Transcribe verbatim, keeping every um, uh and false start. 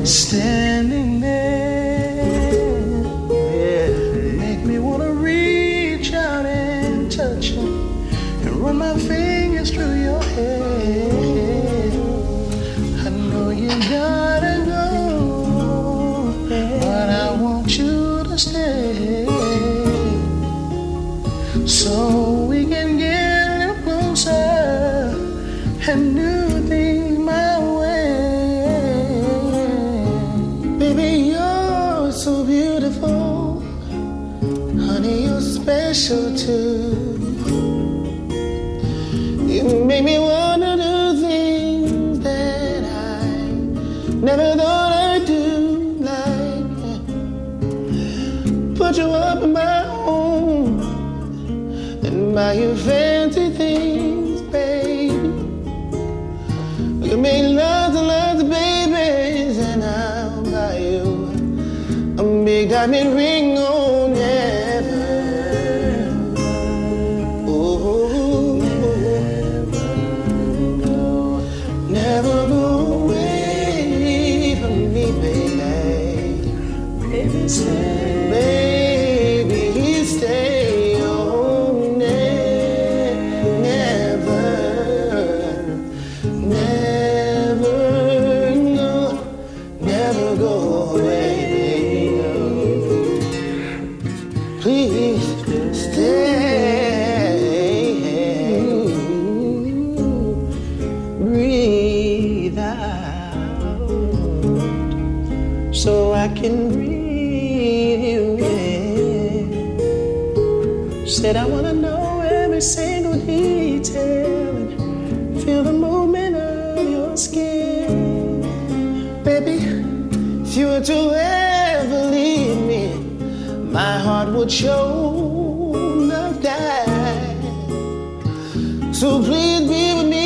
standing there, yeah, make me wanna reach out and touch you and run my fingers through your hair. I know you gotta go, but I want you to stay, so we can get a little closer and do things my way. Baby, you're so beautiful, honey, you're special too. You make me wanna do things that I never thought I'd do, like put you up in my home and buy you fancy things, baby. You make lots and lots of babies, and I'll buy you a big diamond ring on never. Oh, never go away from me, baby. Baby, stay. Baby, stay. Oh, ne- never, never, no, never go away, baby. Please stay. Breathe out so I can breathe you in. Said I wanna know every single detail and feel the movement of your skin. Baby, if you were to ever leave me, my heart would show enough die. So please be with me